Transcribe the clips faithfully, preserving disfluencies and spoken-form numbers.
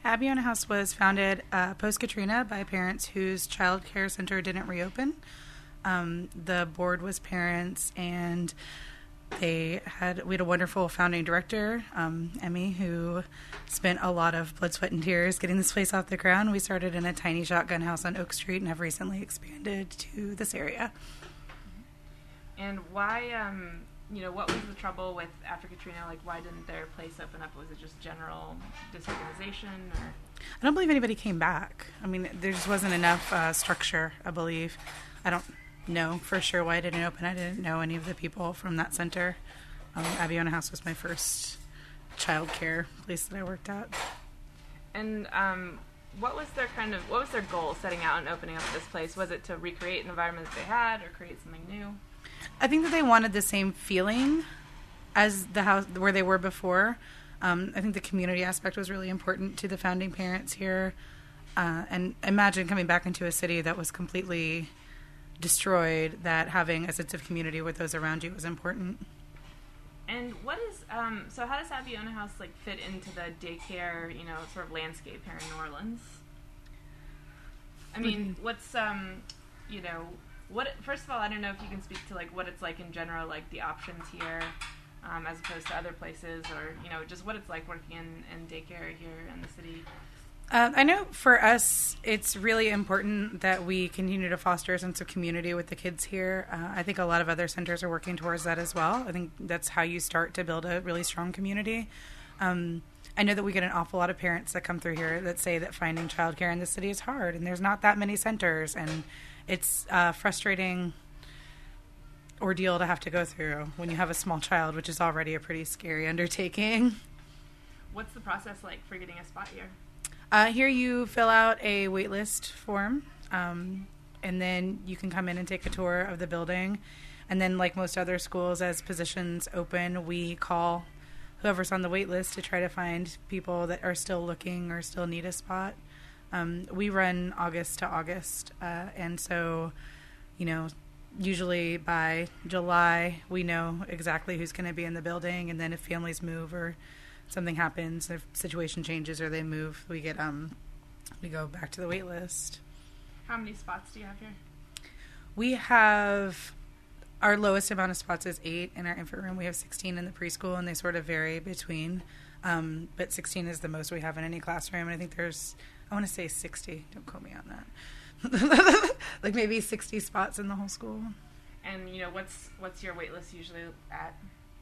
Abiona House was founded uh, post-Katrina by parents whose child care center didn't reopen. Um, the board was parents, and they had we had a wonderful founding director, um, Emmy, who spent a lot of blood, sweat, and tears getting this place off the ground. We started in a tiny shotgun house on Oak Street and have recently expanded to this area. And why, um, you know, what was the trouble with after Katrina? Like, why didn't their place open up? Was it just general disorganization? Or? I don't believe anybody came back. I mean, there just wasn't enough uh, structure, I believe. I don't know for sure why it didn't open. I didn't know any of the people from that center. Um, Abiona House was my first child care place that I worked at. And um, what was their kind of, what was their goal setting out and opening up this place? Was it to recreate an environment that they had or create something new? I think that they wanted the same feeling as the house where they were before. Um, I think the community aspect was really important to the founding parents here. Uh, and imagine coming back into a city that was completely destroyed, that having a sense of community with those around you was important. And what is, um, so how does Abiona House, like, fit into the daycare, you know, sort of landscape here in New Orleans? I mean, mm-hmm. what's, um, you know, what, first of all, I don't know if you can speak to, like, what it's like in general, like, the options here, um, as opposed to other places, or, you know, just what it's like working in, in daycare here in the city. Uh, I know for us, it's really important that we continue to foster a sense of community with the kids here. Uh, I think a lot of other centers are working towards that as well. I think that's how you start to build a really strong community. Um, I know that we get an awful lot of parents that come through here that say that finding childcare in the city is hard, and there's not that many centers, and it's a frustrating ordeal to have to go through when you have a small child, which is already a pretty scary undertaking. What's the process like for getting a spot here? Uh, here you fill out a waitlist form, um, and then you can come in and take a tour of the building. And then, like most other schools, as positions open, we call whoever's on the wait list to try to find people that are still looking or still need a spot. Um, we run August to August, uh, and so, you know, usually by July, we know exactly who's going to be in the building, and then if families move or something happens, if situation changes or they move, we get um we go back to the wait list. How many spots do you have here? We have, our lowest amount of spots is eight in our infant room. We have sixteen in the preschool, and they sort of vary between, um, but sixteen is the most we have in any classroom. And I think there's, I want to say sixty. Don't quote me on that. Like maybe sixty spots in the whole school. And you know, what's what's your wait list usually at?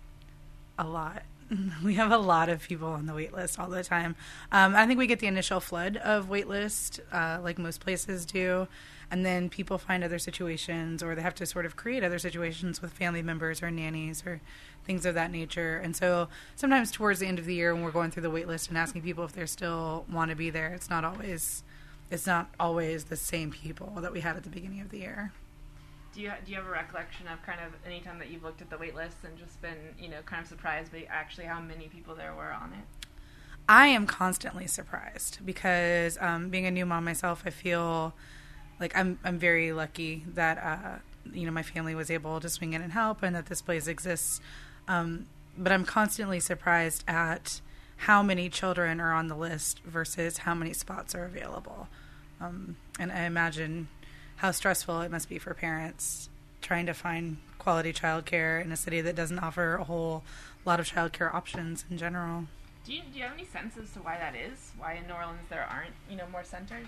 A lot. We have a lot of people on the wait list all the time. Um, I think we get the initial flood of wait list, uh, like most places do, and then people find other situations, or they have to sort of create other situations with family members or nannies or things of that nature. And so sometimes towards the end of the year, when we're going through the wait list and asking people if they still want to be there, it's not always it's not always the same people that we had at the beginning of the year. Do you, do you have a recollection of kind of any time that you've looked at the wait list and just been, you know, kind of surprised by actually how many people there were on it? I am constantly surprised because um, being a new mom myself, I feel like I'm I'm very lucky that, uh, you know, my family was able to swing in and help and that this place exists. Um, but I'm constantly surprised at how many children are on the list versus how many spots are available. Um, and I imagine how stressful it must be for parents trying to find quality childcare in a city that doesn't offer a whole lot of childcare options in general. Do you, do you have any sense as to why that is? Why in New Orleans there aren't, you know, more centers?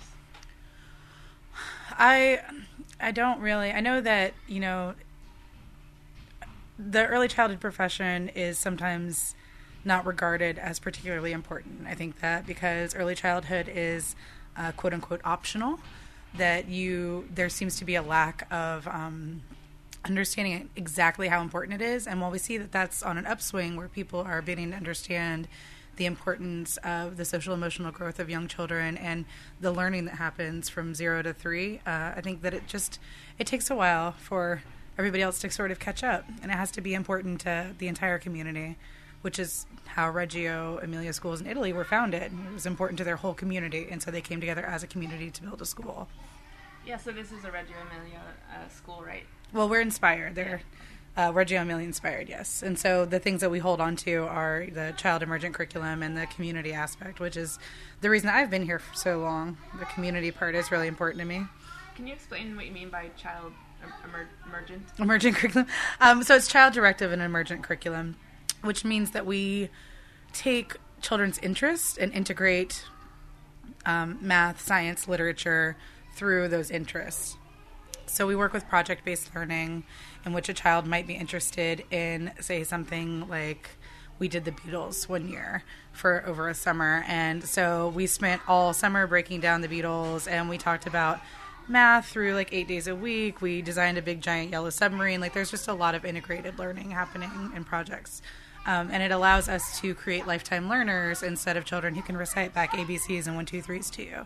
I I don't really. I know that, you know, the early childhood profession is sometimes not regarded as particularly important. I think that because early childhood is uh, quote unquote optional, that you there seems to be a lack of um, understanding exactly how important it is. And while we see that that's on an upswing where people are beginning to understand the importance of the social emotional growth of young children and the learning that happens from zero to three, uh, I think that it just it takes a while for everybody else to sort of catch up, and it has to be important to the entire community, which is how Reggio Emilia schools in Italy were founded. It was important to their whole community, and so they came together as a community to build a school. Yeah, so this is a Reggio Emilia uh, school, right? Well, we're inspired. They're Uh, Reggio Emilia inspired, yes. And so the things that we hold on to are the child emergent curriculum and the community aspect, which is the reason I've been here for so long. The community part is really important to me. Can you explain what you mean by child emer- emergent? Emergent curriculum. Um, so it's child directive and emergent curriculum, which means that we take children's interest and integrate um, math, science, literature through those interests. So we work with project-based learning in which a child might be interested in, say, something like we did the Beatles one year for over a summer. And so we spent all summer breaking down the Beatles, and we talked about math through like eight days a week. We designed a big giant yellow submarine. Like there's just a lot of integrated learning happening in projects. Um, and it allows us to create lifetime learners instead of children who can recite back A B Cs and one, two, threes to you.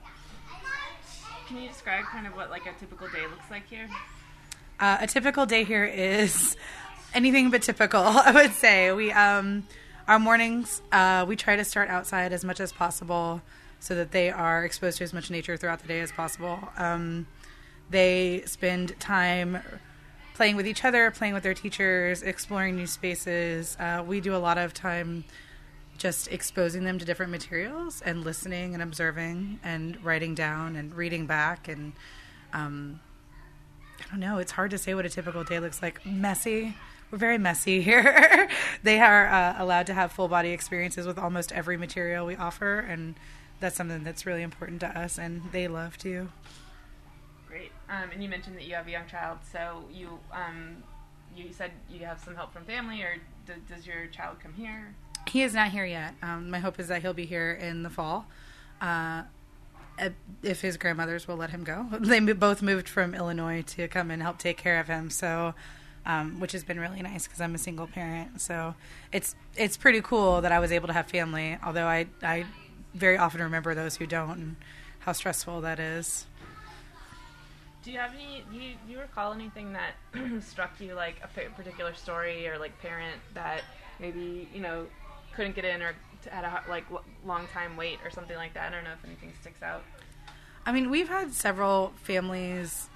Can you describe kind of what like a typical day looks like here? Uh, a typical day here is anything but typical, I would say. We um, our mornings, uh, we try to start outside as much as possible so that they are exposed to as much nature throughout the day as possible. Um, they spend time playing with each other, playing with their teachers, exploring new spaces. Uh, we do a lot of time just exposing them to different materials and listening and observing and writing down and reading back. And um, I don't know, it's hard to say what a typical day looks like. Messy. We're very messy here. They are uh, allowed to have full body experiences with almost every material we offer, and that's something that's really important to us, and they love to. Great. Um, and you mentioned that you have a young child, so you um, you said you have some help from family, or d- does your child come here? He is not here yet. Um, my hope is that he'll be here in the fall, uh, if his grandmothers will let him go. They both moved from Illinois to come and help take care of him, so um, which has been really nice because I'm a single parent. So it's it's pretty cool that I was able to have family, although I, I very often remember those who don't and how stressful that is. Do you have any, do you, do you recall anything that struck you, like a particular story or like parent that maybe, you know, couldn't get in or had a like long time wait or something like that? I don't know if anything sticks out. I mean, we've had several families.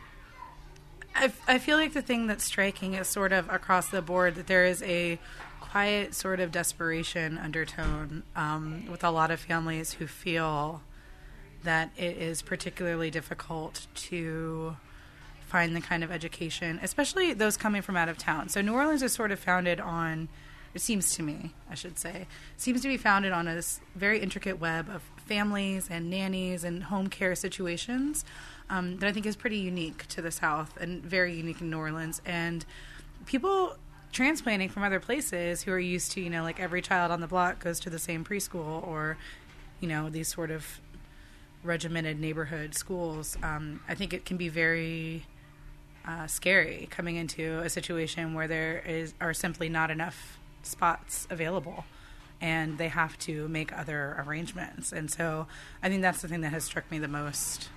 I, I feel like the thing that's striking is sort of across the board that there is a quiet sort of desperation undertone um, with a lot of families who feel that it is particularly difficult to find the kind of education, especially those coming from out of town. So New Orleans is sort of founded on, it seems to me, I should say, seems to be founded on a very intricate web of families and nannies and home care situations um, that I think is pretty unique to the South and very unique in New Orleans. And people transplanting from other places who are used to, you know, like every child on the block goes to the same preschool or, you know, these sort of regimented neighborhood schools. Um, I think it can be very uh, scary coming into a situation where there is are simply not enough spots available and they have to make other arrangements. And so I think that's the thing that has struck me the most